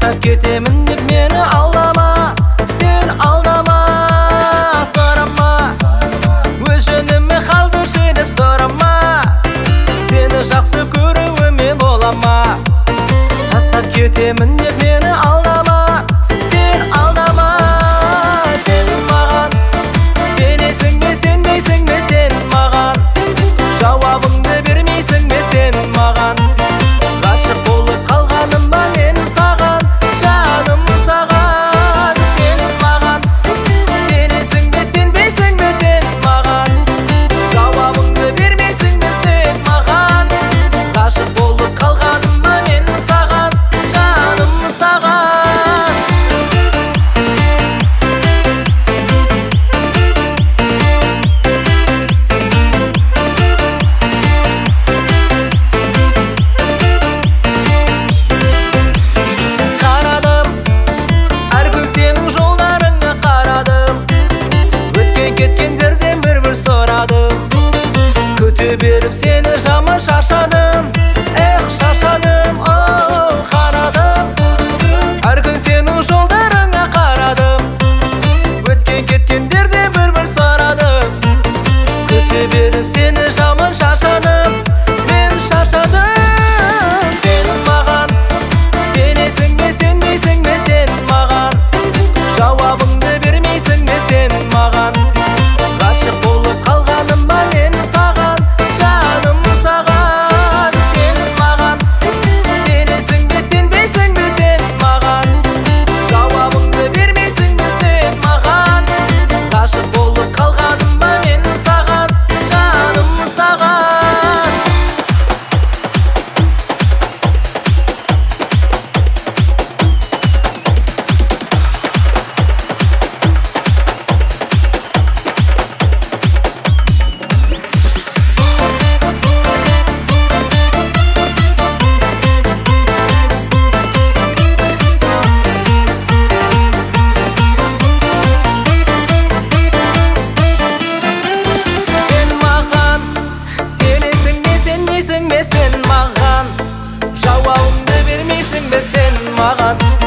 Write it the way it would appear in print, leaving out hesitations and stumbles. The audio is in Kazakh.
тастап кетемін деп мені алдама, сен алдама. Сұрама, өз жөніме қалдыршы деп сұрама, сені жақсы көруіме бола ма? Тастап кетемін деп мені алдама, сен алдама. Сен маған сенесің бе, сенбейсің бе сен маған? Жауабыңды бермейсің бе сен маған? Ғашық болып қалғаным ба мен саған, жаным саған. Сен маған сенесің бе, сенбейсің бе сен маған? Жауабыңды бермейсің бе сен маған? Ғашық болып қалғаным ба мен саған, жаным саған. Қарадым, әр күн сенің жолдарыңа қарадым, өткен кеткендерден бір сұрадым. Күте беріп сені жаман шаршадым, шаршадым. Қарадым, әр күн сенің жолдарыңа қарадым, өткен кеткендерден бір сұрадым. Күте беріп сені жаман шаршадым, мен шаршадым. Сен маған сенесің бе, сенбейсің бе сен маған? Жауабыңды бермейсің бе сен маған? Ғашық болып қалғаным ба мен саған, жаным саған. Сен маған сенесің бе, сенбейсің бе сен маған? Жауабыңды бермейсің бе сен маған? Ғашық болып қалғаным ба мен саған, жаным саған. Сен маған сенесің бе, сенбейсің бе сен маған? Жауабыңды бермейсің бе сен маған?